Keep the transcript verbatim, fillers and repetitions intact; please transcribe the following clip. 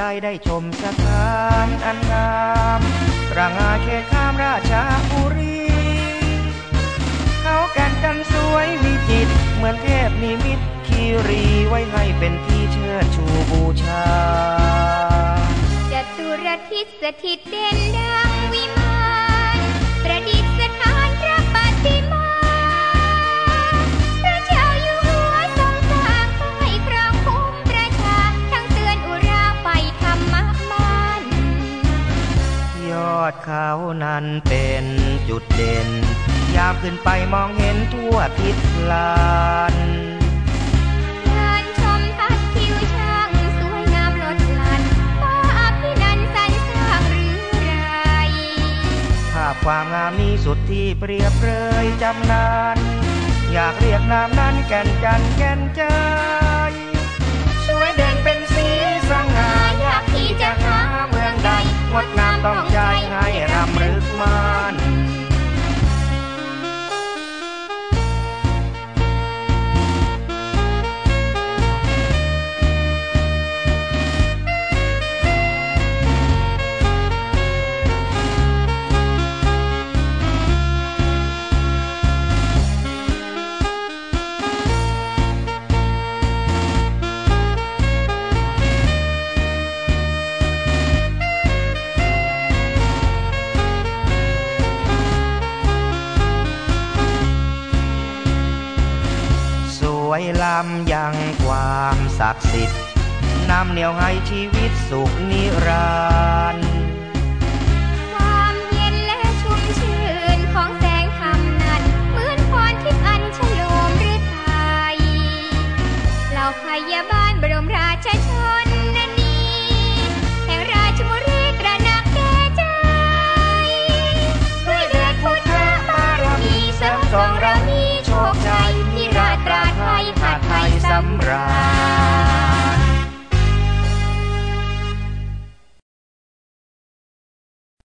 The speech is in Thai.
ายได้ชมสถานอันงามตระหง่าเขตข้ามราชบุรีเขาแก่นจันสวยวิจิตรเหมือนเทพนิมิตคีรีไว้ให้เป็นที่เชิดชูบูชาจตุรทิศสถิตเด่นดังวิมานประดิษฐานพระปฏิมาพระเจ้าอยู่หัวทรงสร้างให้ครองคุ้มประชาทั้งเตือนอุราไปธรรมมันยอดเขานั้นเป็นจุดเด่นยามขึ้นไปมองเห็นทั่วทิศลานเดินชมทัดทิวช่างสวยงามลดหลั่นฟ้าอภินันท์สรรสร้างหรือไรภาพความงามนี้สุดที่เปรียบเปรยจำนานอยากเรียกนามนั้นแก่นจันแก่นใจสวยเด่นเป็นสีสง่าอยากที่จะหาเมืองใดงดงามต้องใจให้รำลึกมันไว้ล้ำยังความศักดิ์สิทธิ์นำเหนี่ยวให้ชีวิตสุขนิรันดร์ความเย็นและชุ่มชื่นของแสงธรรมนั้นเหมือนพรทิพย์อัญชโลมฤทัยเหล่าพยาบาลบรมราชชนนันนีแห่งราชบุรีตระหนักแก่ใจด้วยเดชพุทธบารมีเสริมทรงเรามีโชคชัยที่ราชตราไทยหาไทยสำราญ